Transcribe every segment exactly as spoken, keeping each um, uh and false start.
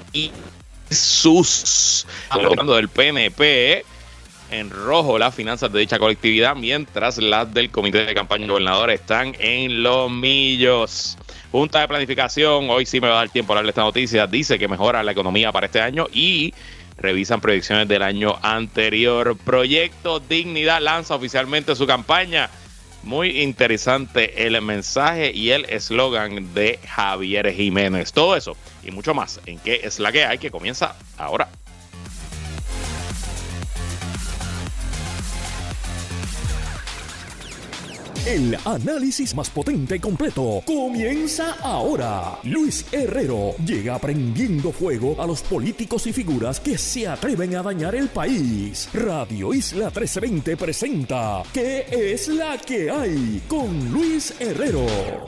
y sus hablando del P N P. En rojo las finanzas de dicha colectividad, mientras las del Comité de Campaña del Gobernador están en los millos. Junta de Planificación, hoy sí me va a dar tiempo a hablar de esta noticia, dice que mejora la economía para este año y revisan proyecciones del año anterior. Proyecto Dignidad lanza oficialmente su campaña. Muy interesante el mensaje y el eslogan de Javier Jiménez. Todo eso y mucho más en ¿Qué es la que hay? Que comienza ahora. El análisis más potente y completo comienza ahora. Luis Herrero llega prendiendo fuego a los políticos y figuras que se atreven a dañar el país. Radio Isla trece veinte presenta ¿Qué es la que hay? Con Luis Herrero.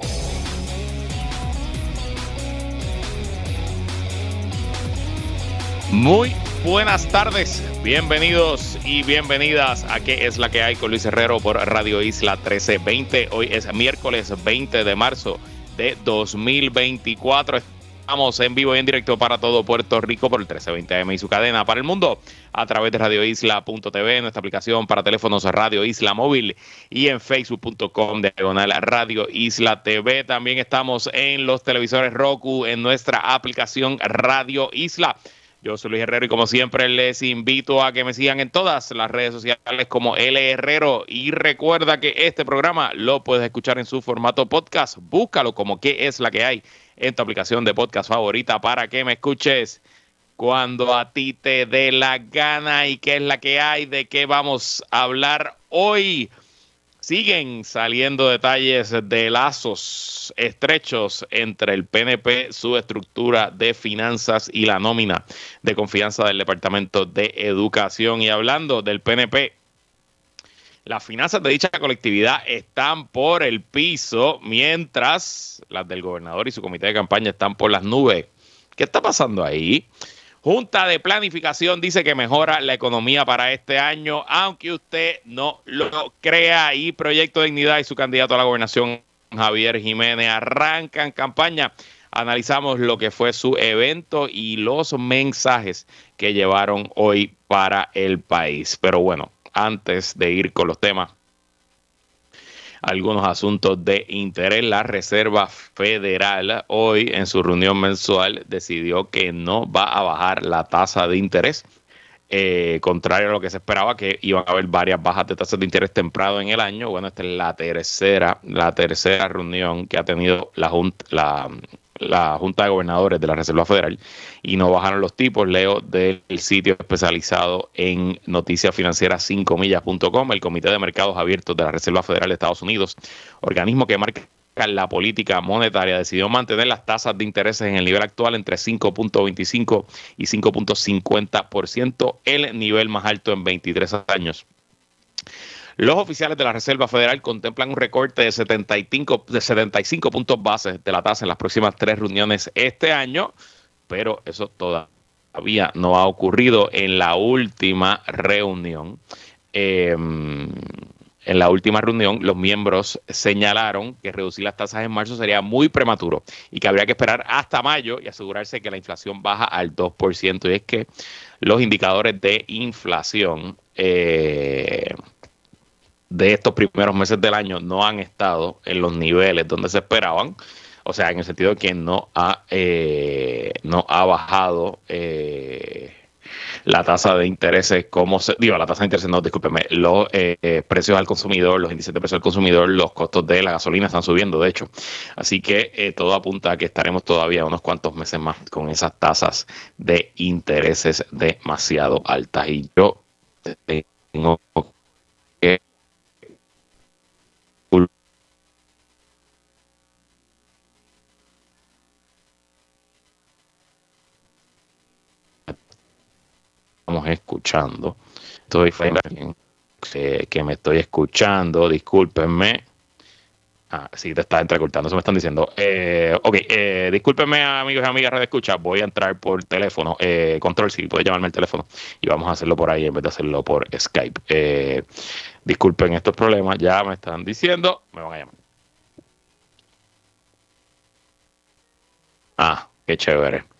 Muy buenas tardes, bienvenidos y bienvenidas a ¿Qué es la que hay? Con Luis Herrero por Radio Isla trece veinte. Hoy es miércoles veinte de marzo de dos mil veinticuatro. Estamos en vivo y en directo para todo Puerto Rico por el trece veinte A M y su cadena para el mundo a través de radio isla punto t v, nuestra aplicación para teléfonos Radio Isla Móvil y en facebook punto com diagonal Radio Isla T V. También estamos en los televisores Roku, en nuestra aplicación Radio Isla. Yo soy Luis Herrero y como siempre les invito a que me sigan en todas las redes sociales como L Herrero y recuerda que este programa lo puedes escuchar en su formato podcast. Búscalo como ¿Qué es la que hay? En tu aplicación de podcast favorita para que me escuches cuando a ti te dé la gana. ¿Y qué es la que hay? ¿De qué vamos a hablar hoy? Siguen saliendo detalles de lazos estrechos entre el P N P, su estructura de finanzas y la nómina de confianza del Departamento de Educación. Y hablando del P N P, las finanzas de dicha colectividad están por el piso, mientras las del gobernador y su comité de campaña están por las nubes. ¿Qué está pasando ahí? Junta de Planificación dice que mejora la economía para este año, aunque usted no lo crea. Y Proyecto Dignidad y su candidato a la gobernación, Javier Jiménez, arrancan campaña. Analizamos lo que fue su evento y los mensajes que llevaron hoy para el país. Pero bueno, antes de ir con los temas, algunos asuntos de interés. La Reserva Federal hoy en su reunión mensual decidió que no va a bajar la tasa de interés, eh, contrario a lo que se esperaba, que iban a haber varias bajas de tasas de interés temprano en el año. Bueno, esta es la tercera, la tercera reunión que ha tenido la Junta, la, la Junta de Gobernadores de la Reserva Federal y no bajaron los tipos. Leo del sitio especializado en noticias financieras cinco millas punto com. El Comité de Mercados Abiertos de la Reserva Federal de Estados Unidos, organismo que marca la política monetaria, decidió mantener las tasas de intereses en el nivel actual entre cinco punto veinticinco y cinco punto cincuenta por ciento, el nivel más alto en veintitrés años. Los oficiales de la Reserva Federal contemplan un recorte de setenta y cinco, de setenta y cinco puntos bases de la tasa en las próximas tres reuniones este año, pero eso todavía no ha ocurrido. En la última reunión. Eh, en la última reunión, los miembros señalaron que reducir las tasas en marzo sería muy prematuro y que habría que esperar hasta mayo y asegurarse que la inflación baja al dos por ciento. Y es que los indicadores de inflación eh, de estos primeros meses del año no han estado en los niveles donde se esperaban. O sea, en el sentido de que no ha, eh, no ha bajado eh, la tasa de intereses, como se, digo, la tasa de intereses, no, discúlpeme, los eh, precios al consumidor, los índices de precios al consumidor, los costos de la gasolina están subiendo, de hecho. Así que eh, todo apunta a que estaremos todavía unos cuantos meses más con esas tasas de intereses demasiado altas. Y yo tengo que estamos escuchando. Estoy que, que me estoy escuchando, discúlpenme. Ah, sí, te está entrecortando, eso me están diciendo. Eh, ok, eh, discúlpenme, amigos y amigas de escucha, voy a entrar por teléfono. Eh, control, sí, puedes llamarme el teléfono y vamos a hacerlo por ahí en vez de hacerlo por Skype. Eh, disculpen estos problemas, ya me están diciendo, me van a llamar. Ah, qué chévere.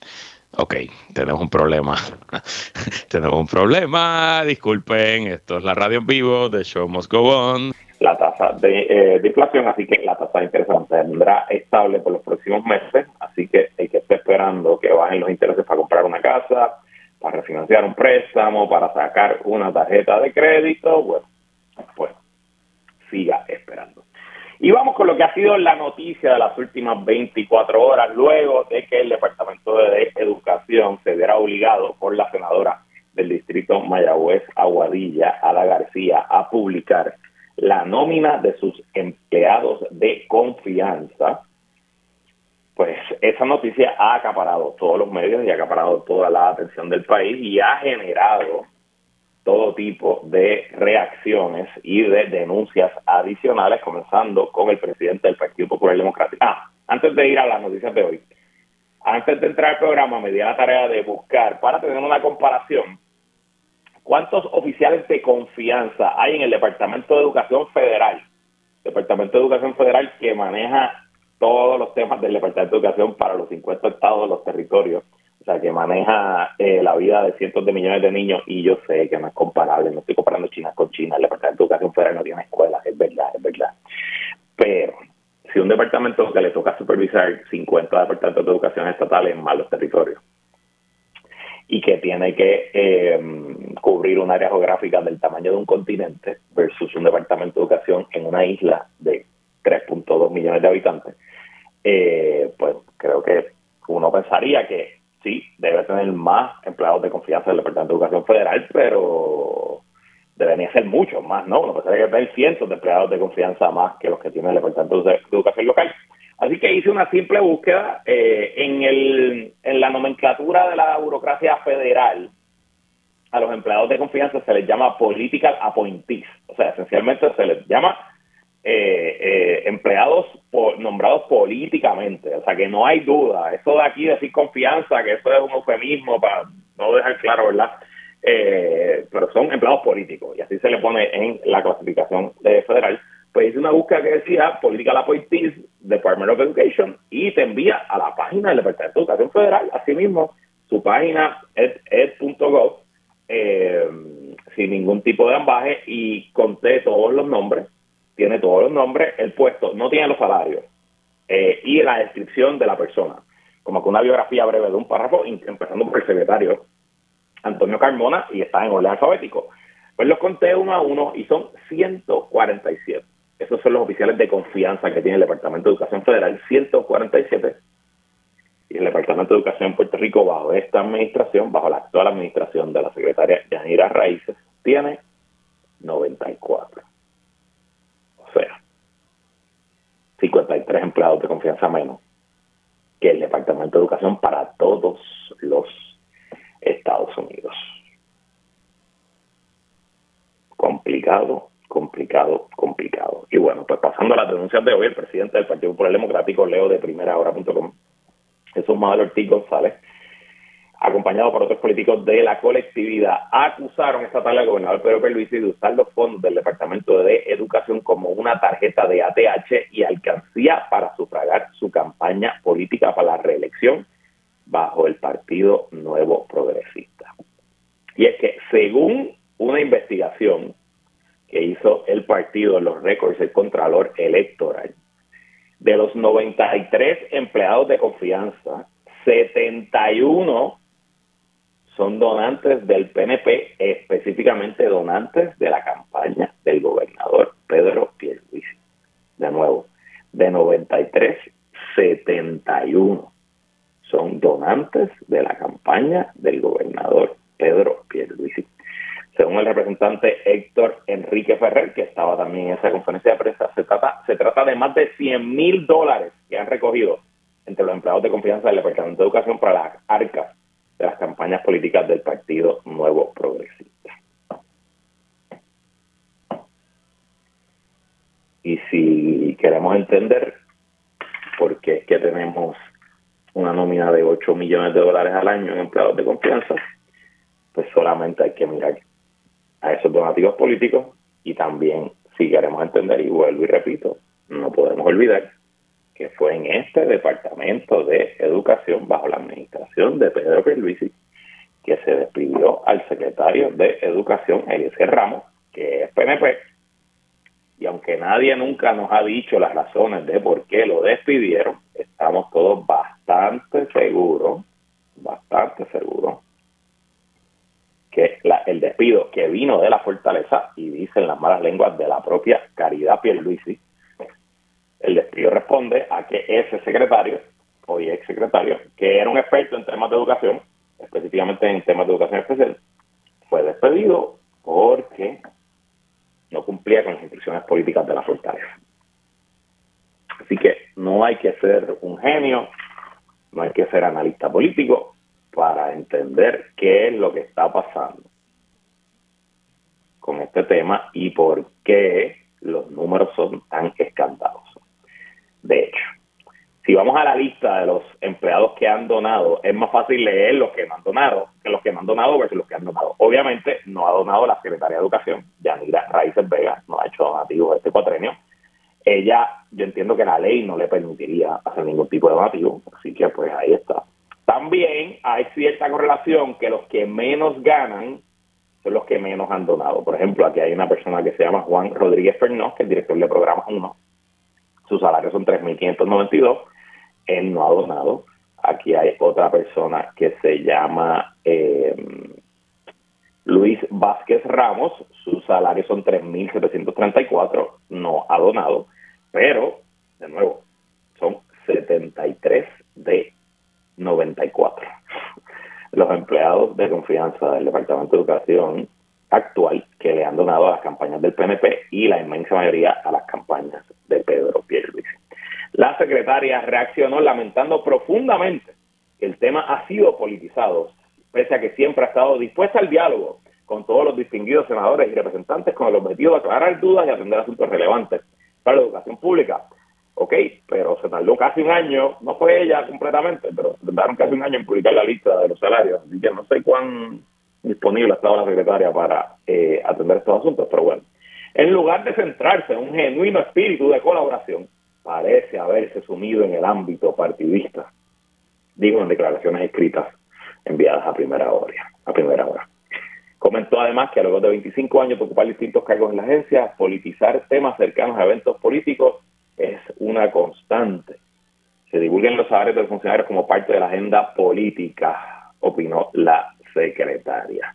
Ok, tenemos un problema. tenemos un problema. Disculpen, esto es la radio en vivo de Show Must Go On. La tasa de, eh, de inflación, así que la tasa de interés se mantendrá estable por los próximos meses, así que el que esté esperando que bajen los intereses para comprar una casa, para refinanciar un préstamo, para sacar una tarjeta de crédito, bueno, pues siga esperando. Y vamos con lo que ha sido la noticia de las últimas veinticuatro horas, luego de que el Departamento de Educación se viera obligado por la senadora del distrito Mayagüez, Aguadilla, Ada García, a publicar la nómina de sus empleados de confianza. Pues esa noticia ha acaparado todos los medios y ha acaparado toda la atención del país y ha generado todo tipo de reacciones y de denuncias adicionales, comenzando con el presidente del Partido Popular Democrático. Ah, antes de ir a las noticias de hoy, antes de entrar al programa me di a la tarea de buscar, para tener una comparación, cuántos oficiales de confianza hay en el Departamento de Educación Federal. Departamento de Educación Federal que maneja todos los temas del Departamento de Educación para los cincuenta estados de los territorios. O sea, que maneja eh, la vida de cientos de millones de niños, y yo sé que no es comparable, no estoy comparando China con China, el Departamento de Educación Federal no tiene escuelas, es verdad, es verdad. Pero si un departamento que le toca supervisar cincuenta departamentos de educación estatales en malos territorios, y que tiene que eh, cubrir un área geográfica del tamaño de un continente versus un departamento de educación en una isla de tres punto dos millones de habitantes, eh, pues creo que uno pensaría que sí, debe tener más empleados de confianza del Departamento de Educación Federal, pero debería ser muchos más, ¿no? Uno pensaría que tener cientos de empleados de confianza más que los que tiene el Departamento de Educación local. Así que hice una simple búsqueda eh, en, el, en la nomenclatura de la burocracia federal. A los empleados de confianza se les llama political appointees, o sea, esencialmente se les llama eh, eh, empleados por, nombrados políticamente, o sea, que no hay duda. Eso de aquí decir confianza, que eso es un eufemismo para no dejar claro, ¿verdad? Eh, pero son empleados políticos, y así se le pone en la clasificación eh, federal. Pues hice una búsqueda que decía Political Appointees, Department of Education, y te envía a la página del Departamento de Educación Federal, asimismo, su página ed punto gov, eh, sin ningún tipo de ambaje, y conté todos los nombres, tiene todos los nombres, el puesto, no tiene los salarios, eh, y la descripción de la persona, como que una biografía breve de un párrafo, empezando por el secretario Antonio Carmona, y está en orden alfabético. Pues los conté uno a uno y son ciento cuarenta y siete. Esos son los oficiales de confianza que tiene el Departamento de Educación Federal, ciento cuarenta y siete. Y el Departamento de Educación en Puerto Rico, bajo esta administración, bajo la actual administración de la secretaria Yanira Raíces, tiene noventa y cuatro. O sea, cincuenta y tres empleados de confianza menos que el Departamento de Educación para todos los Estados Unidos. Complicado, complicado, complicado. Y bueno, pues pasando a las denuncias de hoy, el presidente del Partido Popular Democrático, leo de primera hora punto com, Jesús Manuel Ortiz González, acompañado por otros políticos de la colectividad, acusaron esta tarde al gobernador Pedro Pierluisi de usar los fondos del Departamento de Educación como una tarjeta de A T H y alcancía para sufragar su campaña política para la reelección bajo el Partido Nuevo Progresista. Y es que, según una investigación que hizo el partido en los récords del Contralor Electoral, de los noventa y tres empleados de confianza, setenta y uno son donantes del P N P, específicamente donantes de la campaña del gobernador Pedro Pierluisi. De nuevo, de noventa y tres, setenta y uno son donantes de la campaña del gobernador Pedro Pierluisi. Según el representante Héctor Enrique Ferrer, que estaba también en esa conferencia de prensa, se trata, se trata de más de cien mil dólares que han recogido entre los empleados de confianza del Departamento de Educación para las arcas de las campañas políticas del Partido Nuevo Progresista. Y si queremos entender por qué es que tenemos una nómina de ocho millones de dólares al año en empleados de confianza, pues solamente hay que mirar a esos donativos políticos, y también, si queremos entender, y vuelvo y repito, no podemos olvidar que fue en este Departamento de Educación bajo la administración de Pedro Pierluisi que se despidió al secretario de Educación, Eliezer Ramos, que es P N P, y aunque nadie nunca nos ha dicho las razones de por qué lo despidieron, estamos todos bastante seguros, bastante seguros, que la, el despido que vino de la Fortaleza, y dicen las malas lenguas de la propia Caridad Pierluisi, el despido responde a que ese secretario, hoy ex secretario, que era un experto en temas de educación, específicamente en temas de educación especial, fue despedido porque no cumplía con las instrucciones políticas de la Fortaleza. Así que no hay que ser un genio, no hay que ser analista político para entender qué es lo que está pasando con este tema y por qué los números son tan escandalosos. De hecho, si vamos a la lista de los empleados que han donado, es más fácil leer los que no han donado que los que no han donado versus los que han donado. Obviamente, no ha donado la Secretaría de Educación, Yanira Raíces Vega, no ha hecho donativos este cuatrenio. Ella, yo entiendo que la ley no le permitiría hacer ningún tipo de donativo, así que pues ahí está. También hay cierta correlación que los que menos ganan son los que menos han donado. Por ejemplo, aquí hay una persona que se llama Juan Rodríguez Fernández, que es director de Programas uno. Sus salarios son tres mil quinientos noventa y dos. Él no ha donado. Aquí hay otra persona que se llama eh, Luis Vázquez Ramos. Sus salarios son tres mil setecientos treinta y cuatro. No ha donado. Pero, de nuevo, son setenta y tres de noventa y cuatro. Los empleados de confianza del Departamento de Educación actual que le han donado a las campañas del P N P y la inmensa mayoría a las campañas de Pedro Pierluisi. La secretaria reaccionó lamentando profundamente que el tema ha sido politizado, pese a que siempre ha estado dispuesta al diálogo con todos los distinguidos senadores y representantes con el objetivo de aclarar dudas y atender asuntos relevantes para la educación pública. Ok, pero se tardó casi un año, no fue ella completamente, pero se tardaron casi un año en publicar la lista de los salarios, así que no sé cuán disponible ha estado la secretaria para eh, atender estos asuntos, pero bueno. En lugar de centrarse en un genuino espíritu de colaboración, parece haberse sumido en el ámbito partidista, digo en declaraciones escritas enviadas a primera hora. A primera hora. Comentó además que luego de veinticinco años de ocupar distintos cargos en la agencia, politizar temas cercanos a eventos políticos es una constante. Se divulguen los salarios de los funcionarios como parte de la agenda política, opinó la secretaria.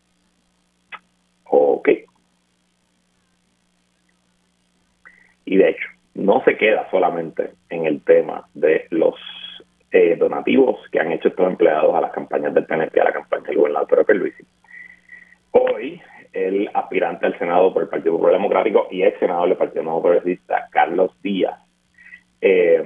Ok. Y de hecho, no se queda solamente en el tema de los eh, donativos que han hecho estos empleados a las campañas del P N P, a la campaña del gobernador Pedro Pierluisi. Hoy, el aspirante al Senado por el Partido Popular Democrático y ex senador del Partido Nuevo Progresista, Carlos Díaz, eh,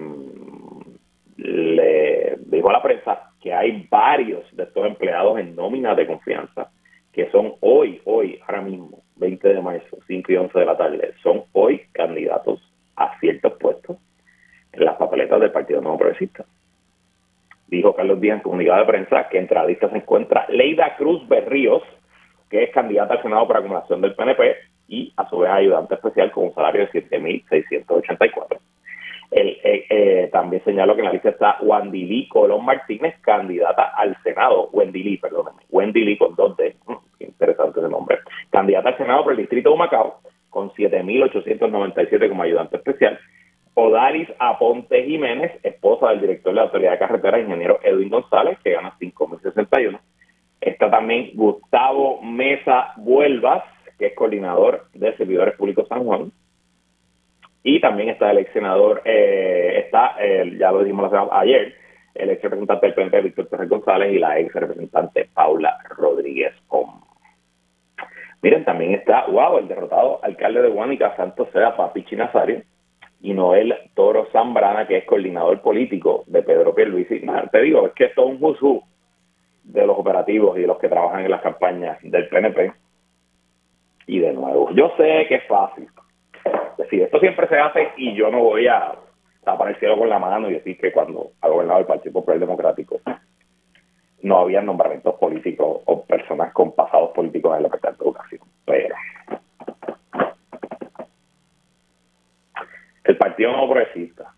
le dijo a la prensa que hay varios de estos empleados en nómina de confianza que son hoy, hoy, ahora mismo, veinte de marzo, cinco y once de la tarde, son hoy candidatos a ciertos puestos en las papeletas del Partido Nuevo Progresista. Dijo Carlos Díaz en comunicado de prensa que entre la lista se encuentra Leida Cruz Berríos, que es candidata al Senado por acumulación del P N P y a su vez ayudante especial con un salario de siete mil seiscientos ochenta y cuatro. El, eh, eh, también señaló que en la lista está Wendy Lee Colón Martínez, candidata al Senado, Wendy Lee, perdónenme, Wendy Lee con dos D, qué interesante ese nombre, candidata al Senado por el distrito de Humacao, con siete mil ochocientos noventa y siete como ayudante especial. Odalis Aponte Jiménez, esposa del director de la Autoridad de Carreteras, ingeniero Edwin González, que gana cinco mil sesenta y uno. Está también Gustavo Mesa Vuelvas, que es coordinador de Servidores Públicos San Juan. Y también está el ex senador, eh, está, eh, ya lo dijimos ayer, el ex representante del P N P, Víctor Torres González, y la ex representante Paula Rodríguez Om. Miren, también está, wow, el derrotado alcalde de Guánica, Santo Sea, Papichi Nazario, y Noel Toro Zambrana, que es coordinador político de Pedro Pierluisi. Nah, te digo, es que esto es un who's who de los operativos y de los que trabajan en las campañas del P N P. Y de nuevo, yo sé que es fácil decir, esto siempre se hace y yo no voy a tapar el cielo con la mano y decir que cuando ha gobernado el Partido Popular Democrático no había nombramientos políticos o personas con pasados políticos en el Departamento de Educación. Pero el Partido No Progresista, el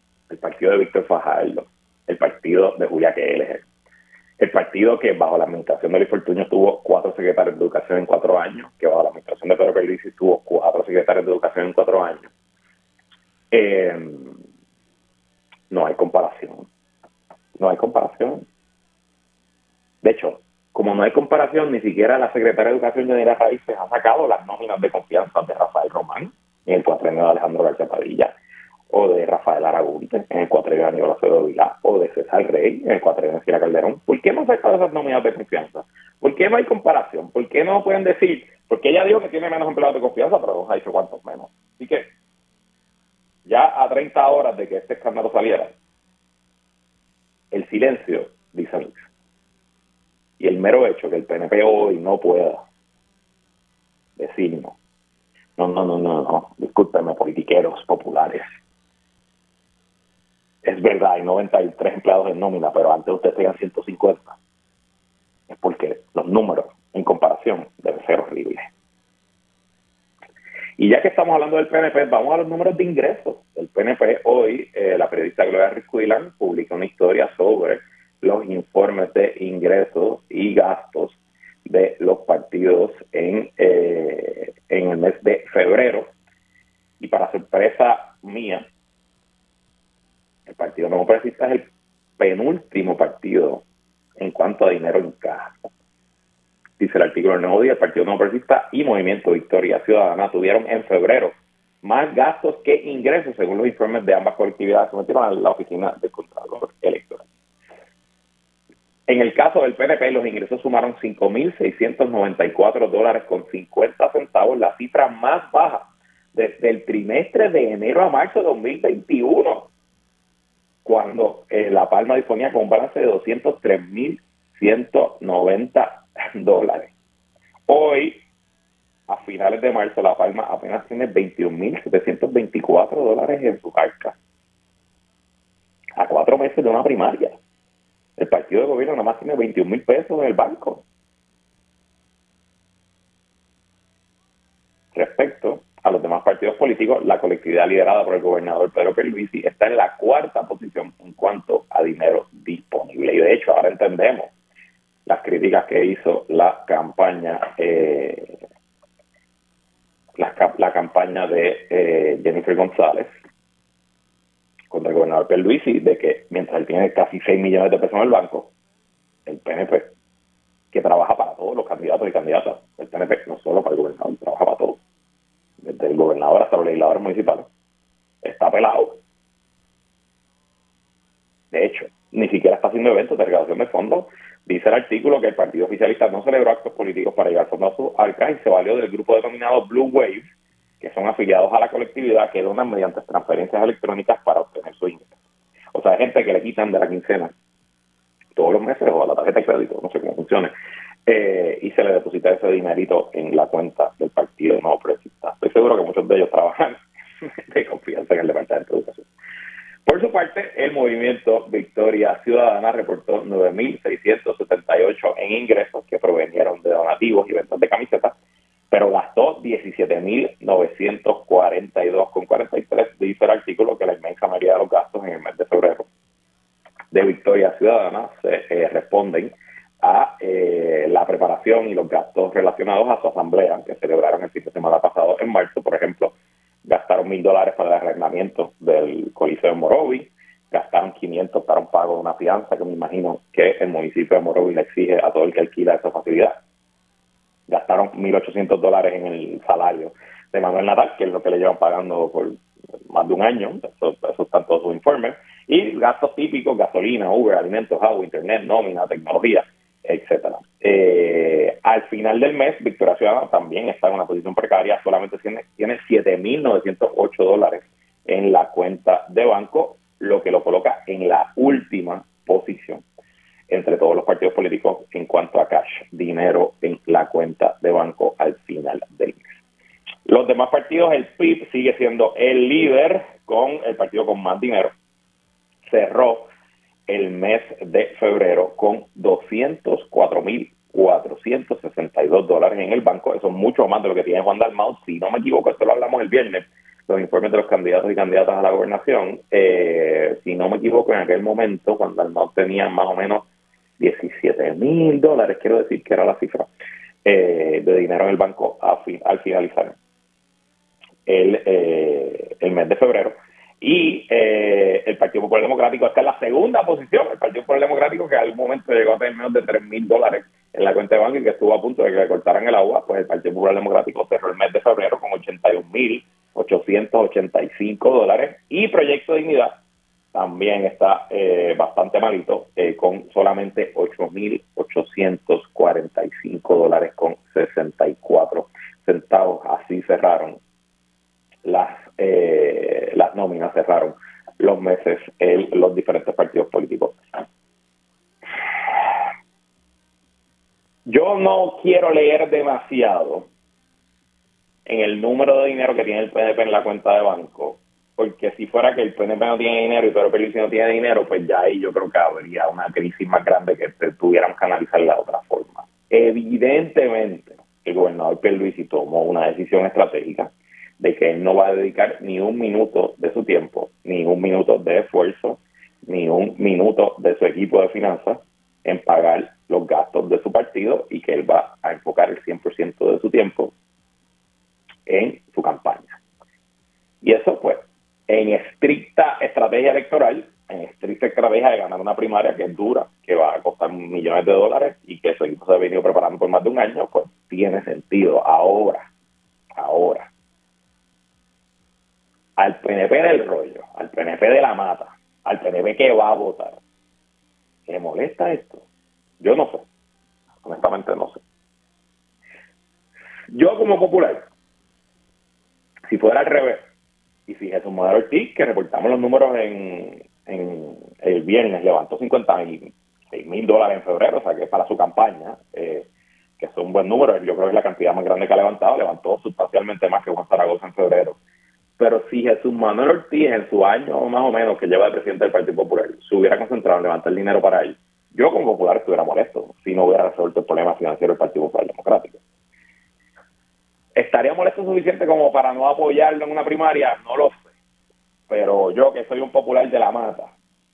partido de Víctor Fajardo, el partido de Julia Keller, el partido que bajo la administración de Luis Fortuño tuvo cuatro secretarios de educación en cuatro años, que bajo la administración de Pedro Pierluisi tuvo cuatro secretarios de educación en cuatro años. Eh, no hay comparación. No hay comparación. De hecho, como no hay comparación, ni siquiera la secretaria de Educación, Yanira Raíces, ha sacado las nóminas de confianza de Rafael Román en el cuatrenio de Alejandro García Padilla, o de Rafael Aragunte en el cuatrenio de Aníbal Acevedo Vilá, o de César Rey en el cuatrenio de Cira Calderón. ¿Por qué no han sacado esas nóminas de confianza? ¿Por qué no hay comparación? ¿Por qué no pueden decir? Porque ella dijo que tiene menos empleados de confianza, pero no ha dicho cuántos menos. Así que, ya a treinta horas de que este escándalo saliera, el silencio dice mucho. Y el mero hecho que el P N P hoy no pueda decir no, no, no, no, no, no, discúlpenme, politiqueros populares. Es verdad, hay noventa y tres empleados en nómina, pero antes ustedes tenían ciento cincuenta. Es porque los números, en comparación, deben ser horribles. Y ya que estamos hablando del P N P, vamos a los números de ingresos del P N P. Hoy, eh, la periodista Gloria Ruiz-Cuilán publica una historia sobre los informes de ingresos y gastos de los partidos en, eh, en el mes de febrero. Y para sorpresa mía, el Partido Nuevo Progresista es el penúltimo partido en cuanto a dinero en caja. Dice el artículo del Nuevo Día, el Partido Nuevo Progresista y Movimiento Victoria Ciudadana tuvieron en febrero más gastos que ingresos, según los informes de ambas colectividades sometieron a la Oficina del Contralor Electoral. En el caso del P N P, los ingresos sumaron cinco mil seiscientos noventa y cuatro dólares con cincuenta centavos, la cifra más baja desde el trimestre de enero a marzo de dos mil veintiuno, cuando eh, La Palma disponía con un balance de doscientos tres mil ciento noventa dólares. Hoy, a finales de marzo, La Palma apenas tiene veintiún mil setecientos veinticuatro dólares en su carca. A cuatro meses de una primaria. El partido de gobierno nada más tiene veintiún mil pesos en el banco. Respecto a los demás partidos políticos, la colectividad liderada por el gobernador Pedro Pierluisi está en la cuarta posición en cuanto a dinero disponible. Y de hecho, ahora entendemos las críticas que hizo la campaña eh, la, la campaña de eh, Jennifer González contra el gobernador Pierluisi, de que mientras él tiene casi seis millones de pesos en el banco, el P N P, que trabaja para todos los candidatos y candidatas, el P N P no solo para el gobernador, trabaja para todos, desde el gobernador hasta los legisladores municipales, está pelado. De hecho, ni siquiera está haciendo eventos de recaudación de fondos. Dice el artículo que el partido oficialista no celebró actos políticos para llevar fondos a sus arcas y se valió del grupo denominado Blue Wave, que son afiliados a la colectividad, que donan mediante transferencias electrónicas para obtener su ingreso. O sea, hay gente que le quitan de la quincena todos los meses o a la tarjeta de crédito, no sé cómo funcione, eh, y se le deposita ese dinerito en la cuenta del Partido Nuevo Progresista. Estoy seguro que muchos de ellos trabajan de confianza en el Departamento de Educación. Por su parte, el Movimiento Victoria Ciudadana reportó nueve mil seiscientos setenta y ocho en ingresos que provenieron de donativos y ventas de camisetas, pero gastó diecisiete mil novecientos cuarenta y dos con cuarenta y tres. Dice el artículo que la inmensa mayoría de los gastos en el mes de febrero de Victoria Ciudadana se eh, responden a eh, la preparación y los gastos relacionados a su asamblea que celebraron el fin de semana pasado en marzo. Por ejemplo, gastaron mil dólares para el arrendamiento del Coliseo de Morovi, gastaron quinientos para un pago de una fianza que me imagino que el municipio de Morovi le exige a todo el que alquila esa facilidad. Gastaron mil ochocientos dólares en el salario de Manuel Natal, que es lo que le llevan pagando por más de un año, eso, eso están todos sus informes, y gastos típicos, gasolina, Uber, alimentos, agua, internet, nómina, tecnología, etcétera. Eh, al final del mes, Victoria Ciudadana también está en una posición precaria, solamente tiene, tiene siete mil novecientos ocho dólares en la cuenta de banco, lo que lo coloca en la última posición entre todos los partidos políticos en cuanto a cash, dinero en la cuenta de banco al final del mes. Los demás partidos, el P I B sigue siendo el líder con el partido con más dinero. Cerró el mes de febrero con doscientos cuatro mil cuatrocientos sesenta y dos dólares en el banco. Eso es mucho más de lo que tiene Juan Dalmau. Si no me equivoco, esto lo hablamos el viernes, los informes de los candidatos y candidatas a la gobernación. Eh, si no no me equivoco, en aquel momento, cuando Dalmau tenía más o menos diecisiete mil dólares, quiero decir que era la cifra, eh, de dinero en el banco a fi, al finalizar el, eh, el mes de febrero. Y eh, el Partido Popular Democrático está en la segunda posición. El Partido Popular Democrático, que al momento llegó a tener menos de tres mil dólares en la cuenta de banco y que estuvo a punto de que le cortaran el agua, pues el Partido Popular Democrático cerró el mes de febrero con ochenta y un mil ochocientos ochenta y cinco dólares. Y Proyecto Dignidad también está eh, bastante malito, eh, con solamente ocho mil ochocientos cuarenta y cinco dólares con sesenta y cuatro centavos. Así cerraron las eh, las nóminas, cerraron los meses en los diferentes partidos políticos. Yo no quiero leer demasiado en el número de dinero que tiene el P N P en la cuenta de banco, porque si fuera que el P N P no tiene dinero y Pedro Pierluisi no tiene dinero, pues ya ahí yo creo que habría una crisis más grande que tuviéramos que analizarla de otra forma. Evidentemente, el gobernador Pierluisi tomó una decisión estratégica de que él no va a dedicar ni un minuto de su tiempo, ni un minuto de esfuerzo, ni un minuto de su equipo de finanzas en pagar los gastos de su partido, y que él va a enfocar el cien por ciento de su tiempo en su campaña. Y eso, pues, en estricta estrategia electoral, en estricta estrategia de ganar una primaria que es dura, que va a costar millones de dólares y que su equipo se ha venido preparando por más de un año, pues tiene sentido. Ahora, ahora, al P N P del rollo, al P N P de la mata, al P N P que va a votar, ¿le molesta esto? Yo no sé. Honestamente no sé. Yo como popular, si fuera al revés, y si Jesús Manuel Ortiz, que reportamos los números en, en el viernes, levantó cincuenta y seis mil dólares en febrero, o sea que para su campaña, eh, que es un buen número, yo creo que es la cantidad más grande que ha levantado, levantó sustancialmente más que Juan Zaragoza en febrero. Pero si Jesús Manuel Ortiz, en su año más o menos que lleva de presidente del Partido Popular, se hubiera concentrado en levantar el dinero para él, yo como popular estuviera molesto si no hubiera resuelto el problema financiero del Partido Popular Democrático. ¿Estaría molesto suficiente como para no apoyarlo en una primaria? No lo sé. Pero yo, que soy un popular de la mata,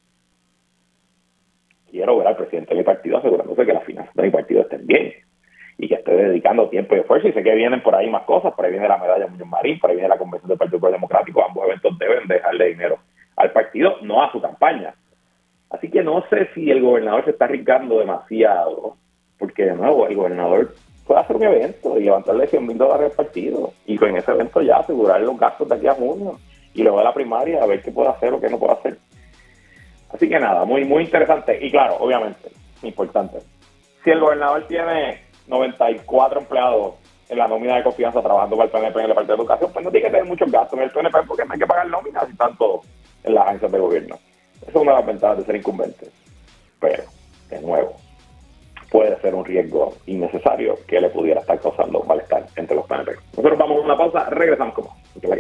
quiero ver al presidente de mi partido asegurándose que las finanzas de mi partido estén bien y que esté dedicando tiempo y esfuerzo. Y sé que vienen por ahí más cosas, por ahí viene la medalla Muñoz Marín, por ahí viene la convención del Partido Popular Democrático. Ambos eventos deben dejarle dinero al partido, no a su campaña. Así que no sé si el gobernador se está arriesgando demasiado, porque de nuevo el gobernador puede hacer un evento y levantarle cien mil dólares al partido y con ese evento ya asegurar los gastos de aquí a junio y luego de la primaria a ver qué puede hacer o qué no puede hacer. Así que nada, muy muy interesante. Y claro, obviamente, importante, si el gobernador tiene noventa y cuatro empleados en la nómina de confianza trabajando para el P N P en el Departamento de Educación, pues no tiene que tener muchos gastos en el P N P porque no hay que pagar nóminas y tanto en las agencias de gobierno. Esa es una de las ventajas de ser incumbente. Pero, de nuevo, puede ser un riesgo innecesario que le pudiera estar causando malestar entre los P N P. Nosotros vamos a una pausa, regresamos como.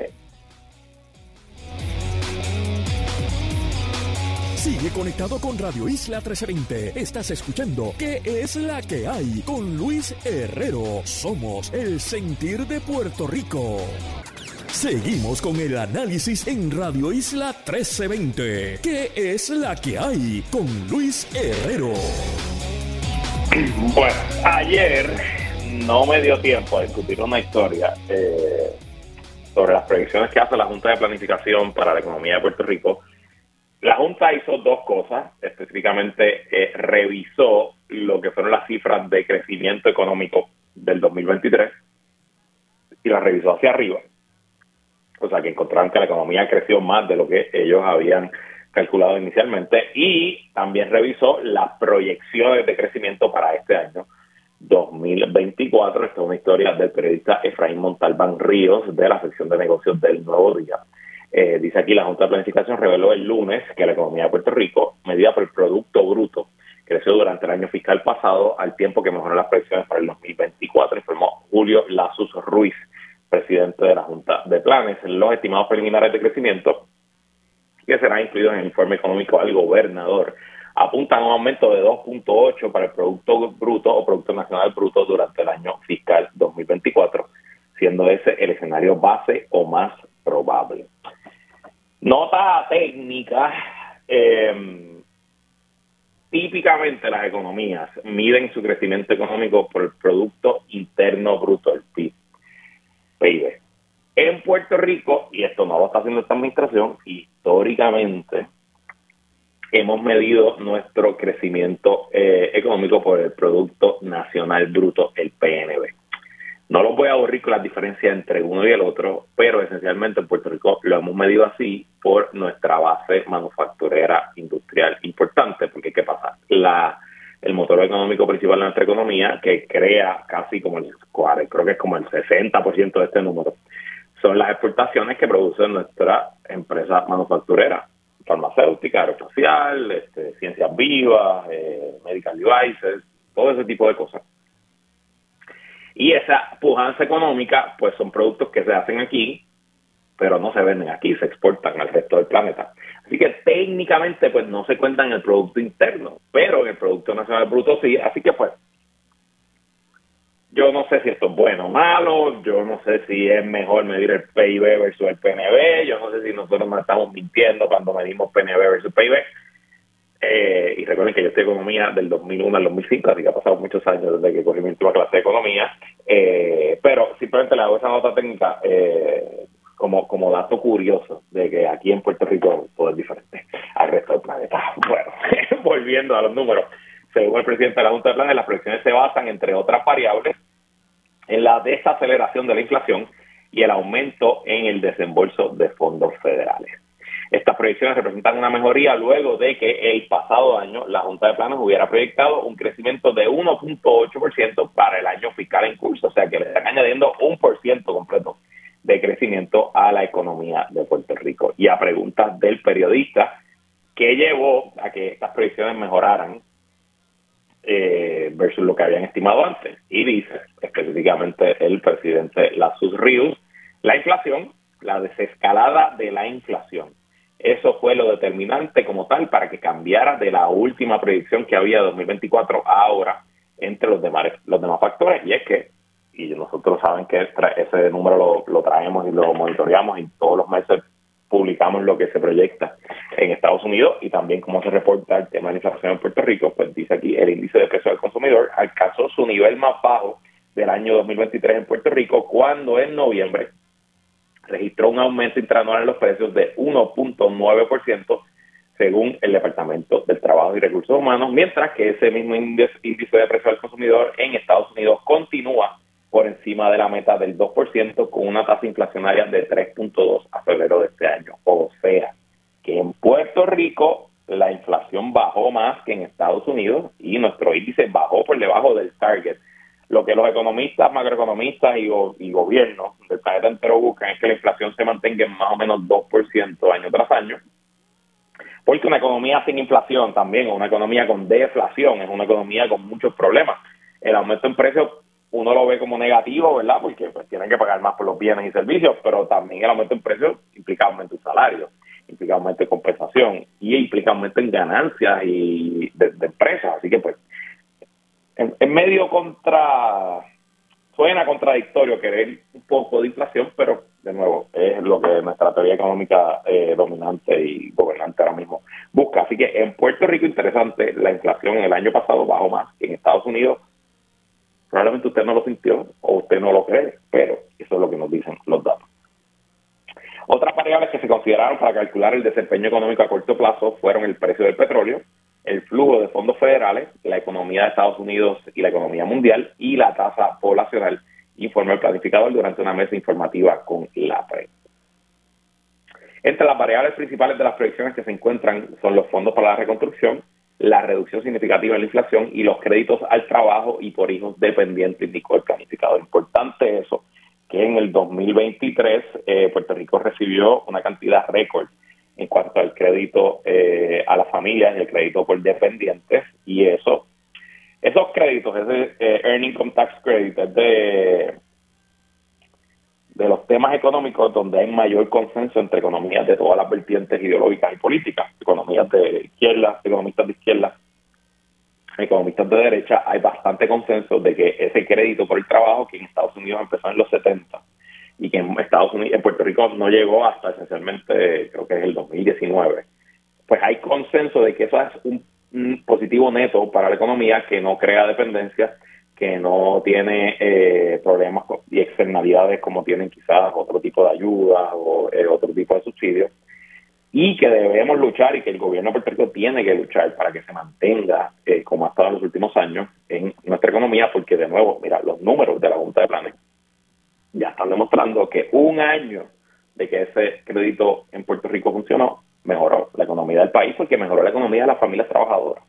Sigue conectado con Radio Isla trescientos veinte. Estás escuchando ¿Qué es la que hay? Con Luis Herrero. Somos el sentir de Puerto Rico. Seguimos con el análisis en Radio Isla trece veinte. ¿Qué es la que hay? Con Luis Herrero. Bueno, ayer no me dio tiempo a discutir una historia eh, sobre las proyecciones que hace la Junta de Planificación para la Economía de Puerto Rico. La Junta hizo dos cosas, específicamente eh, revisó lo que fueron las cifras de crecimiento económico del dos mil veintitrés y las revisó hacia arriba. O sea, que encontraron que la economía creció más de lo que ellos habían calculado inicialmente, y también revisó las proyecciones de crecimiento para este año dos mil veinticuatro. Esta es una historia del periodista Efraín Montalbán Ríos de la sección de negocios del Nuevo Día. Eh, dice aquí: la Junta de Planificación reveló el lunes que la economía de Puerto Rico, medida por el Producto Bruto, creció durante el año fiscal pasado al tiempo que mejoró las proyecciones para el dos mil veinticuatro, informó Julio Lazus Ruiz, presidente de la Junta de Planes. Los estimados preliminares de crecimiento, que serán incluidos en el informe económico al gobernador, apuntan a un aumento de dos punto ocho para el Producto Bruto o Producto Nacional Bruto durante el año fiscal dos mil veinticuatro, siendo ese el escenario base o más probable. Nota técnica: eh, las economías miden su crecimiento económico por el Producto Interno Bruto, el P I B. P I B. En Puerto Rico, y esto no lo está haciendo esta administración, históricamente hemos medido nuestro crecimiento eh, económico por el Producto Nacional Bruto, el P N B. No los voy a aburrir con las diferencias entre uno y el otro, pero esencialmente en Puerto Rico lo hemos medido así por nuestra base manufacturera industrial importante, porque ¿qué pasa? La, el motor económico principal de nuestra economía, que crea casi como el, creo que es como el sesenta por ciento de este número, son las exportaciones que producen nuestra empresa manufacturera, farmacéutica, aeroespacial, este, ciencias vivas, eh, medical devices, todo ese tipo de cosas. Y esa pujanza económica, pues son productos que se hacen aquí, pero no se venden aquí, se exportan al resto del planeta. Así que técnicamente, pues no se cuentan en el Producto Interno, pero en el Producto Nacional Bruto sí. Así que, pues, yo no sé si esto es bueno o malo, yo no sé si es mejor medir el P I B versus el P N B, yo no sé si nosotros nos estamos mintiendo cuando medimos P N B versus P I B. Eh, y recuerden que yo estoy en economía del dos mil uno al dos mil cinco, así que ha pasado muchos años desde que cogí mi última clase de economía, eh, pero simplemente le hago esa nota técnica eh, como, como dato curioso de que aquí en Puerto Rico todo es diferente al resto del planeta. Bueno, volviendo a los números, según el presidente de la Junta de Planes, las proyecciones se basan, entre otras variables, en la desaceleración de la inflación y el aumento en el desembolso de fondos federales. Estas proyecciones representan una mejoría luego de que el pasado año la Junta de Planes hubiera proyectado un crecimiento de uno punto ocho por ciento para el año fiscal en curso, o sea que le están añadiendo un por ciento completo de crecimiento a la economía de Puerto Rico. Y a preguntas del periodista, ¿qué llevó a que estas proyecciones mejoraran eh, versus lo que habían estimado antes? Y dice específicamente el presidente Lazarus Ríos, la inflación, la desescalada de la inflación. Eso fue lo determinante como tal para que cambiara de la última proyección que había de dos mil veinticuatro a ahora entre los demás, los demás factores. Y es que, y nosotros saben que ese número lo, lo traemos y lo monitoreamos y todos los meses publicamos lo que se proyecta en Estados Unidos y también cómo se reporta el tema de la inflación en Puerto Rico. Pues dice aquí, el índice de precio del consumidor alcanzó su nivel más bajo del año dos mil veintitrés en Puerto Rico, cuando en noviembre registró un aumento interanual en los precios de uno punto nueve por ciento según el Departamento del Trabajo y Recursos Humanos, mientras que ese mismo índice, índice de precio al consumidor en Estados Unidos continúa por encima de la meta del dos por ciento con una tasa inflacionaria de tres punto dos a febrero de este año. O sea, que en Puerto Rico la inflación bajó más que en Estados Unidos y nuestro índice bajó por debajo del target. Lo que los economistas, macroeconomistas y, go, y gobiernos del planeta entero buscan es que la inflación se mantenga en más o menos dos por ciento año tras año, porque una economía sin inflación también, o una economía con deflación, es una economía con muchos problemas. El aumento en precios uno lo ve como negativo, ¿verdad? Porque pues tienen que pagar más por los bienes y servicios, pero también el aumento en precios implica aumento en salario, implica aumento en compensación y implica aumento en ganancias y de, de empresas. Así que pues en, en medio contra, suena contradictorio querer un poco de inflación, pero de nuevo es lo que nuestra teoría económica eh, dominante y gobernante ahora mismo busca. Así que en Puerto Rico, interesante, la inflación en el año pasado bajó más que en Estados Unidos. Probablemente usted no lo sintió o usted no lo cree, pero eso es lo que nos dicen los datos. Otras variables que se consideraron para calcular el desempeño económico a corto plazo fueron el precio del petróleo, el flujo de fondos federales, la economía de Estados Unidos y la economía mundial y la tasa poblacional, informó el planificador durante una mesa informativa con la prensa. Entre las variables principales de las proyecciones que se encuentran son los fondos para la reconstrucción, la reducción significativa en la inflación y los créditos al trabajo y por hijos dependientes, indicó el planificador. Importante eso, que en el dos mil veintitrés eh, Puerto Rico recibió una cantidad récord en cuanto al crédito eh, a las familias y el crédito por dependientes, y eso, esos créditos, ese eh, Earned Income Tax Credit, es de, de los temas económicos donde hay mayor consenso entre economías de todas las vertientes ideológicas y políticas, economías de izquierda, economistas de izquierda, economistas de derecha. Hay bastante consenso de que ese crédito por el trabajo, que en Estados Unidos empezó en los setenta y que en Estados Unidos, en Puerto Rico no llegó hasta esencialmente, creo que es el dos mil diecinueve, pues hay consenso de que eso es un, un positivo neto para la economía, que no crea dependencia, que no tiene eh, problemas y externalidades como tienen quizás otro tipo de ayuda o eh, otro tipo de subsidios, y que debemos luchar y que el gobierno de Puerto Rico tiene que luchar para que se mantenga, eh, como ha estado en los últimos años, en nuestra economía, porque de nuevo, mira, los números de la Junta de Planes ya están demostrando que un año de que ese crédito en Puerto Rico funcionó, mejoró la economía del país, porque mejoró la economía de las familias trabajadoras.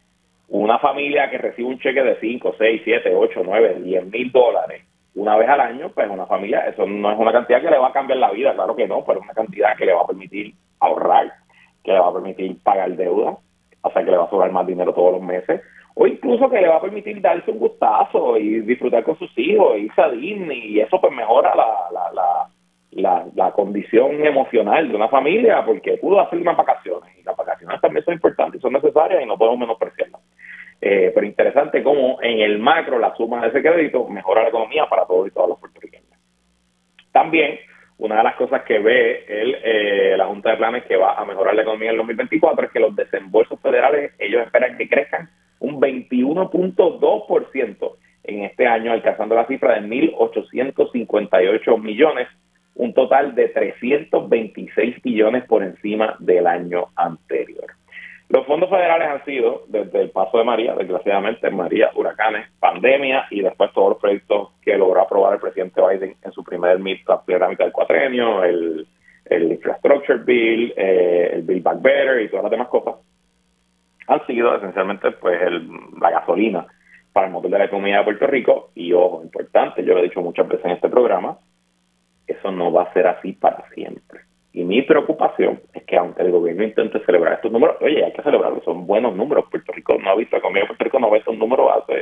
Una familia que recibe un cheque de cinco, seis, siete, ocho, nueve, diez mil dólares una vez al año, pues una familia, eso no es una cantidad que le va a cambiar la vida, claro que no, pero es una cantidad que le va a permitir ahorrar, que le va a permitir pagar deuda, o sea que le va a sobrar más dinero todos los meses, o incluso que le va a permitir darse un gustazo y disfrutar con sus hijos, irse a Disney, y eso pues mejora la, la, la, la, la condición emocional de una familia, porque pudo hacer unas vacaciones, y las vacaciones también son importantes, son necesarias y no podemos menospreciarlas. Eh, pero interesante cómo en el macro la suma de ese crédito mejora la economía para todos y todas los puertorriqueños. También, una de las cosas que ve el, eh, la Junta de Planes que va a mejorar la economía en el dos mil veinticuatro es que los desembolsos federales, ellos esperan que crezcan un veintiuno punto dos por ciento en este año, alcanzando la cifra de mil ochocientos cincuenta y ocho millones, un total de trescientos veintiséis millones por encima del año anterior. Los fondos federales han sido, desde el paso de María, desgraciadamente, María, huracanes, pandemia y después todos los proyectos que logró aprobar el presidente Biden en su primer mitad, la primera mitad del cuatrienio, el, el Infrastructure Bill, eh, el Build Back Better y todas las demás cosas, han sido esencialmente pues el, la gasolina para el motor de la economía de Puerto Rico. Y ojo, importante, yo lo he dicho muchas veces en este programa, eso no va a ser así para siempre. Y mi preocupación es que aunque el gobierno intente celebrar estos números, oye, hay que celebrarlos, son buenos números. Puerto Rico no ha visto, la economía de Puerto Rico no ve estos números hace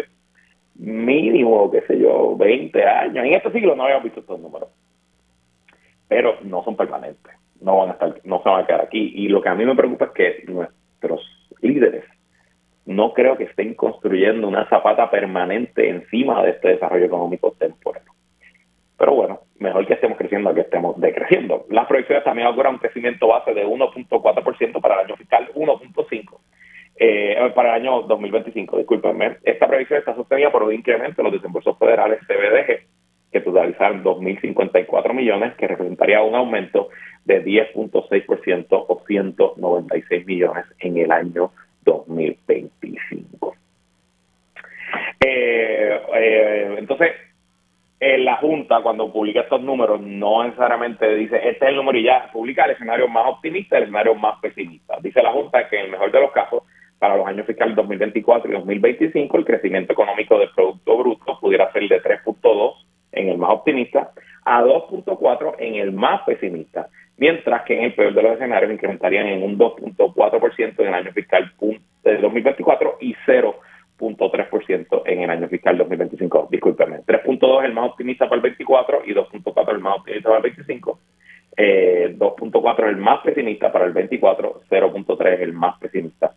mínimo, qué sé yo, veinte años. En este siglo no habíamos visto estos números. Pero no son permanentes, no van a estar, no se van a quedar aquí. Y lo que a mí me preocupa es que nuestros líderes no creo que estén construyendo una zapata permanente encima de este desarrollo económico temporal. Pero bueno, mejor que estemos creciendo a que estemos decreciendo. Las proyecciones también auguran un crecimiento base de uno punto cuatro por ciento para el año fiscal uno punto cinco por ciento, eh, para el año dos mil veinticinco, discúlpenme. Esta proyección está sostenida por un incremento en los desembolsos federales C B D G, que totalizan dos mil cincuenta y cuatro millones, que representaría un aumento de diez punto seis por ciento o ciento noventa y seis millones en el año dos mil veinticinco. Eh, eh, entonces, en la Junta, cuando publica estos números, no necesariamente dice, este es el número y ya, publica el escenario más optimista y el escenario más pesimista. Dice la Junta que en el mejor de los casos, para los años fiscales dos mil veinticuatro y dos mil veinticinco, el crecimiento económico del Producto Bruto pudiera ser de tres punto dos en el más optimista a dos punto cuatro en el más pesimista, mientras que en el peor de los escenarios incrementarían en un dos punto cuatro por ciento en el año fiscal de dos mil veinticuatro y cero punto tres por ciento en el año fiscal dos mil veinticinco. Discúlpeme, tres punto dos es el más optimista para el veinticuatro y dos punto cuatro es el más optimista para el veinticinco. Eh, dos punto cuatro es el más pesimista para el veinticuatro, cero punto tres es el más pesimista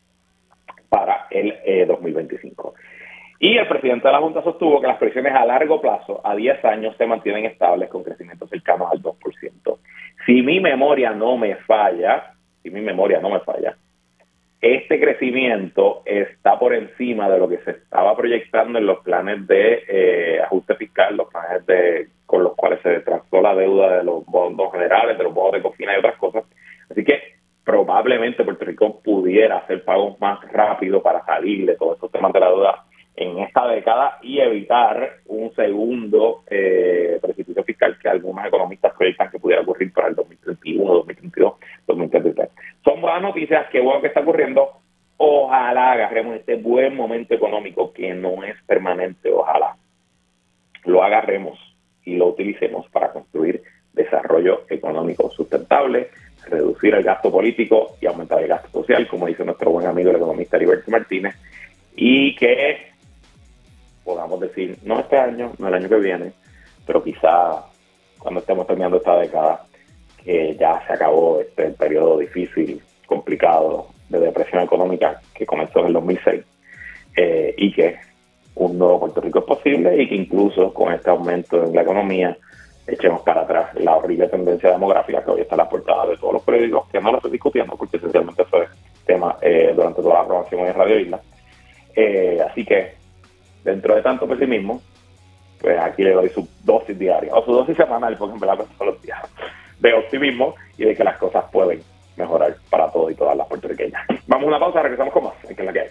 para el eh, dos mil veinticinco. Y el presidente de la Junta sostuvo que las previsiones a largo plazo, a diez años, se mantienen estables con crecimientos cercanos al dos por ciento. Si mi memoria no me falla, si mi memoria no me falla, este crecimiento está por encima de lo que se estaba proyectando en los planes de eh, ajuste fiscal, los planes de con los cuales se trazó la deuda de los fondos generales, de los bonos de cocina y otras cosas. Así que probablemente Puerto Rico pudiera hacer pagos más rápido para salir de todos estos temas de la deuda en esta década y evitar un segundo eh, precipicio fiscal que algunos economistas proyectan que pudiera ocurrir para el dos mil treinta y uno, dos mil treinta y dos, dos mil treinta y tres. Son buenas noticias, qué bueno que está ocurriendo. Ojalá agarremos este buen momento económico que no es permanente, ojalá lo agarremos y lo utilicemos para construir desarrollo económico sustentable, reducir el gasto político y aumentar el gasto social, como dice nuestro buen amigo el economista Heriberto Martínez, y que podamos decir, no este año, no el año que viene, pero quizá cuando estemos terminando esta década, que ya se acabó este periodo difícil, complicado de depresión económica que comenzó en el dos mil seis, eh, y que un nuevo Puerto Rico es posible y que incluso con este aumento en la economía echemos para atrás la horrible tendencia demográfica que hoy está en la portada de todos los periódicos, que no lo estoy discutiendo porque esencialmente eso es tema eh, durante toda la programación en Radio Isla. Eh, así que, dentro de tanto pesimismo, pues aquí le doy su dosis diaria, o su dosis semanal, porque en verdad no todos los días, de optimismo y de que las cosas pueden mejorar para todos y todas las puertorriqueñas. Vamos a una pausa, regresamos con más, que es la que hay.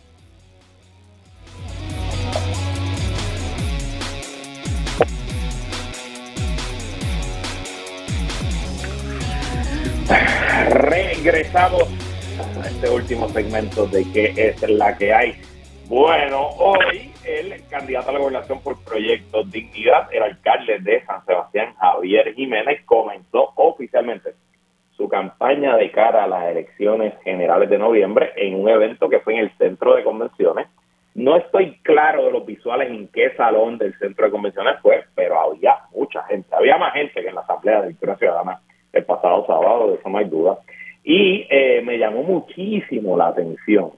Regresamos a este último segmento de qué es la que hay. Bueno, hoy el candidato a la gobernación por Proyecto Dignidad, el alcalde de San Sebastián, Javier Jiménez, comenzó oficialmente su campaña de cara a las elecciones generales de noviembre en un evento que fue en el Centro de Convenciones. No estoy claro de los visuales en qué salón del Centro de Convenciones fue, pero había mucha gente, había más gente que en la Asamblea de Victoria Ciudadana el pasado sábado, de eso no hay duda. Y eh, me llamó muchísimo la atención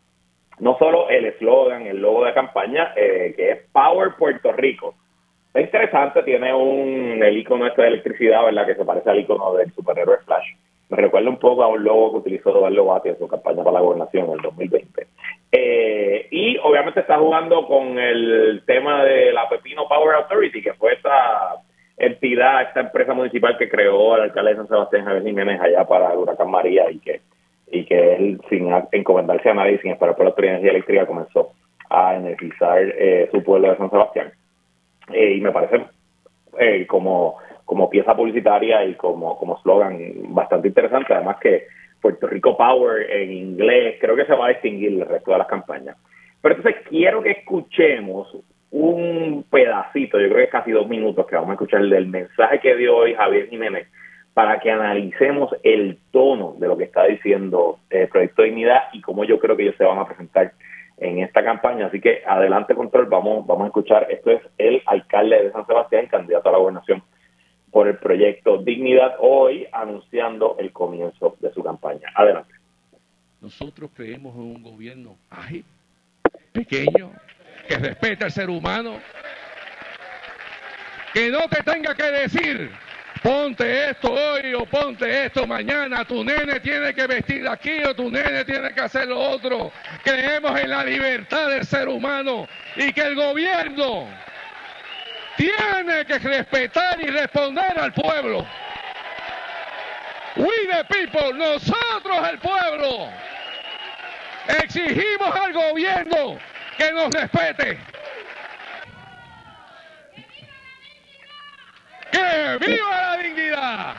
no solo el eslogan, el logo de campaña, eh, que es Power Puerto Rico. Es interesante, tiene un el icono este de electricidad, ¿verdad?, que se parece al icono del superhéroe Flash. Me recuerda un poco a un logo que utilizó Eduardo Batia en su campaña para la gobernación en el dos mil veinte. Eh, y obviamente está jugando con el tema de la Pepino Power Authority, que fue esta entidad, esta empresa municipal que creó el alcalde de San Sebastián, Javier Jiménez, allá para el huracán María, y que y que él, sin encomendarse a nadie, sin esperar por la Autoridad de Energía Eléctrica, comenzó a energizar eh, su pueblo de San Sebastián. Eh, y me parece eh, como, como pieza publicitaria y como como slogan bastante interesante, además que Puerto Rico Power en inglés creo que se va a distinguir el resto de las campañas. Pero entonces quiero que escuchemos un pedacito, yo creo que es casi dos minutos, que vamos a escuchar del mensaje que dio hoy Javier Jiménez, para que analicemos el tono de lo que está diciendo el Proyecto Dignidad y cómo yo creo que ellos se van a presentar en esta campaña. Así que adelante, control, vamos vamos a escuchar. Esto es el alcalde de San Sebastián, candidato a la gobernación por el Proyecto Dignidad, hoy anunciando el comienzo de su campaña. Adelante. Nosotros creemos en un gobierno ágil, pequeño, que respete al ser humano, que no te tenga que decir ponte esto hoy o ponte esto mañana, tu nene tiene que vestir aquí o tu nene tiene que hacer lo otro. Creemos en la libertad del ser humano y que el gobierno tiene que respetar y responder al pueblo. We the people, nosotros el pueblo, exigimos al gobierno que nos respete. ¡Que viva la dignidad!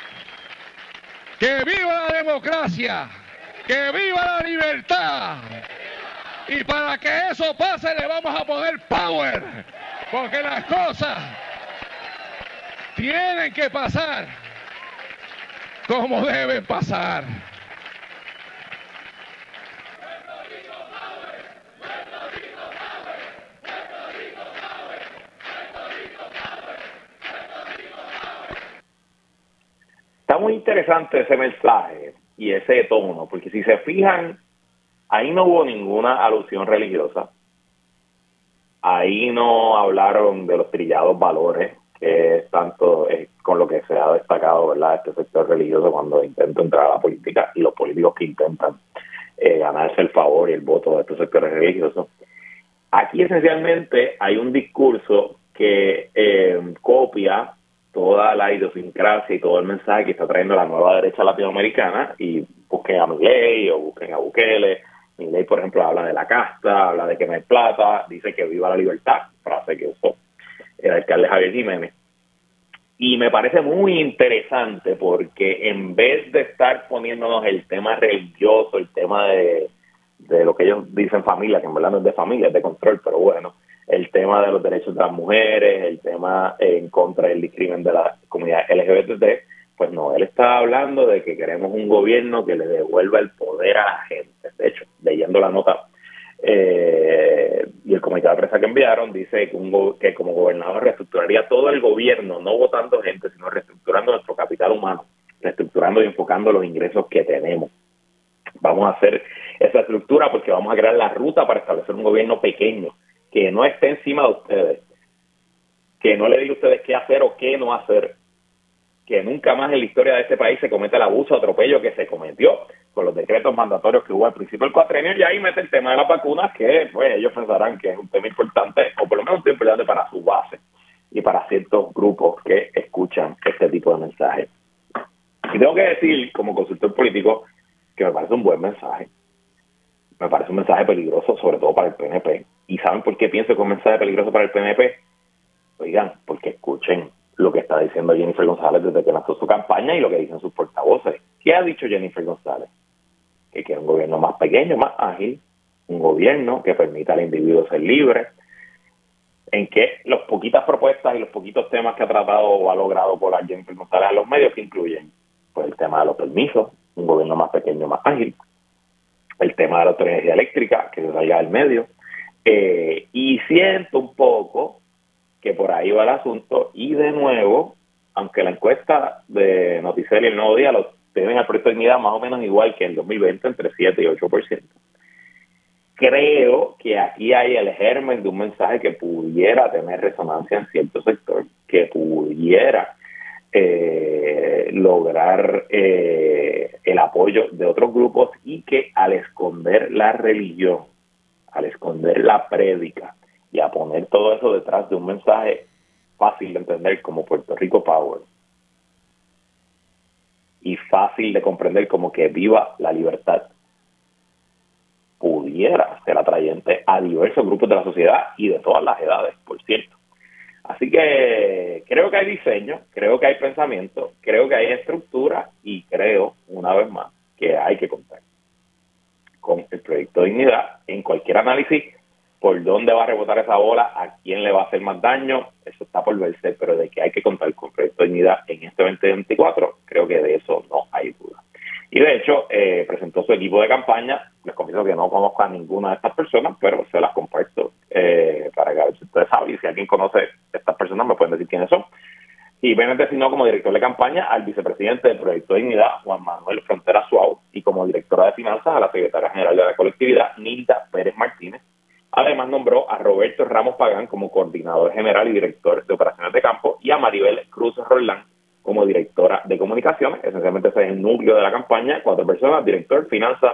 ¡Que viva la democracia! ¡Que viva la libertad! Y para que eso pase le vamos a poner power, porque las cosas tienen que pasar como deben pasar. Está muy interesante ese mensaje y ese tono, porque si se fijan, ahí no hubo ninguna alusión religiosa. Ahí no hablaron de los trillados valores, que es tanto es con lo que se ha destacado, ¿verdad?, este sector religioso cuando intenta entrar a la política y los políticos que intentan eh, ganarse el favor y el voto de estos sectores religiosos. Aquí esencialmente hay un discurso que eh, copia toda la idiosincrasia y todo el mensaje que está trayendo la nueva derecha latinoamericana, y busquen a Milei o busquen a Bukele. Milei, por ejemplo, habla de la casta, habla de que no hay plata, dice que viva la libertad, frase que usó el alcalde Javier Jiménez. Y me parece muy interesante porque en vez de estar poniéndonos el tema religioso, el tema de, de lo que ellos dicen familia, que en verdad no es de familia, es de control, pero bueno, el tema de los derechos de las mujeres, el tema en contra del discrimen de la comunidad L G B T, pues no, él está hablando de que queremos un gobierno que le devuelva el poder a la gente. De hecho, leyendo la nota eh, y el comunicado de prensa que enviaron, dice que, un, que como gobernador reestructuraría todo el gobierno, no votando gente, sino reestructurando nuestro capital humano, reestructurando y enfocando los ingresos que tenemos. Vamos a hacer esa estructura porque vamos a crear la ruta para establecer un gobierno pequeño, que no esté encima de ustedes, que no le diga a ustedes qué hacer o qué no hacer, que nunca más en la historia de este país se cometa el abuso o atropello que se cometió con los decretos mandatorios que hubo al principio del cuatrienio, y ahí mete el tema de las vacunas, que pues ellos pensarán que es un tema importante, o por lo menos un tema importante para su base y para ciertos grupos que escuchan este tipo de mensajes. Y tengo que decir, como consultor político, que me parece un buen mensaje. Me parece un mensaje peligroso, sobre todo para el P N P. ¿Y saben por qué pienso que es un mensaje peligroso para el P N P? Oigan, porque escuchen lo que está diciendo Jennifer González desde que lanzó su campaña y lo que dicen sus portavoces. ¿Qué ha dicho Jennifer González? Que quiere un gobierno más pequeño, más ágil, un gobierno que permita al individuo ser libre, en que las poquitas propuestas y los poquitos temas que ha tratado o ha logrado por Jennifer González a los medios, que incluyen pues el tema de los permisos, un gobierno más pequeño, más ágil, el tema de la autoridad eléctrica, que se salga del medio, eh, y siento un poco que por ahí va el asunto, y de nuevo, aunque la encuesta de Noticel y El Nuevo Día lo tienen al proyecto de dignidad más o menos igual que en el dos mil veinte, entre siete y ocho por ciento, creo que aquí hay el germen de un mensaje que pudiera tener resonancia en cierto sector, que pudiera eh, lograr eh, el apoyo de otros grupos, y que al esconder la religión, al esconder la prédica y a poner todo eso detrás de un mensaje fácil de entender como Puerto Rico Power y fácil de comprender como que viva la libertad, pudiera ser atrayente a diversos grupos de la sociedad y de todas las edades, por cierto. Así que creo que hay diseño, creo que hay pensamiento, creo que hay estructura, y creo, una vez más, que hay que contar con el Proyecto de Dignidad en cualquier análisis. Por dónde va a rebotar esa bola, a quién le va a hacer más daño, eso está por verse, pero de que hay que contar con Proyecto de Dignidad en este veinte veinticuatro, creo que de eso no hay duda. Y de hecho, eh, presentó su equipo de campaña. Les confieso que no conozco a ninguna de estas personas, pero se las comparto eh, para que a ver si ustedes saben, y si alguien conoce a estas personas me pueden decir quiénes son. Y Bennett designó como director de campaña al vicepresidente del Proyecto de Dignidad, Juan Manuel Frontera Suau, y como directora de finanzas a la secretaria general de la colectividad, Nilda Pérez Martínez. Además, nombró a Roberto Ramos Pagán como coordinador general y director de operaciones de campo, y a Maribel Cruz Roldán como directora de comunicaciones. Esencialmente ese es el núcleo de la campaña, cuatro personas: director, finanzas,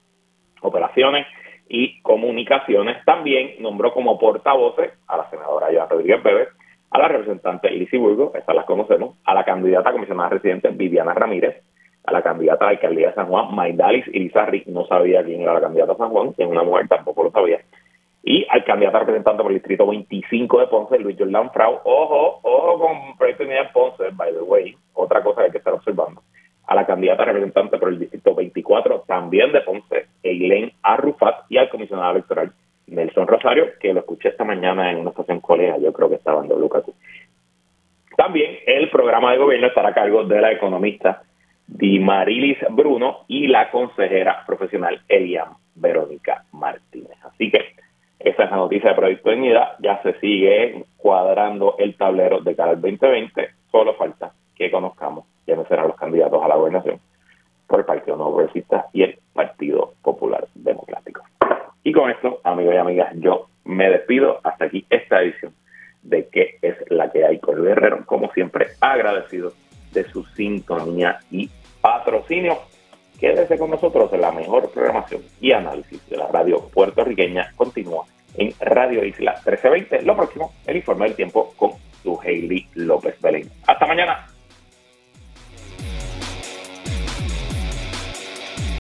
operaciones y comunicaciones. También nombró como portavoces a la senadora Joan Rodríguez Bebe, a la representante Lizy Burgos, estas las conocemos, a la candidata a comisionada residente Viviana Ramírez, a la candidata a la alcaldía de San Juan, Maidalis Irizarry, no sabía quién era la candidata a San Juan, que es una mujer, tampoco lo sabía, y al candidato a representante por el distrito veinticinco de Ponce, Luis Jordán Frau. Ojo, ojo con Proyecto de Dignidad Ponce, by the way, otra cosa que hay que estar observando. A la candidata a representante por el distrito veinticuatro, también de Ponce, Eileen Arrufat, y al comisionado electoral Nelson Rosario, que lo escuché esta mañana en una estación colega, yo creo que estaba en W K Q. También el programa de gobierno estará a cargo de la economista Dimarilis Bruno y la consejera profesional Eliam Verónica Martínez. Así que esa es la noticia de Proyecto de Dignidad. Ya se sigue cuadrando el tablero de cara al veinte veinte. Solo falta que conozcamos quiénes serán los candidatos a la gobernación por el Partido Nuevo Progresista y el Partido Popular Democrático. Y con esto, amigos y amigas, yo me despido. Hasta aquí esta edición de ¿Qué es la que hay con Luis Herrero? Como siempre, agradecido de su sintonía y patrocinio. Quédese con nosotros en la mejor programación y análisis de la radio puertorriqueña. Continúa en Radio Isla trece veinte. Lo próximo, el informe del tiempo con su Hailey López Belén.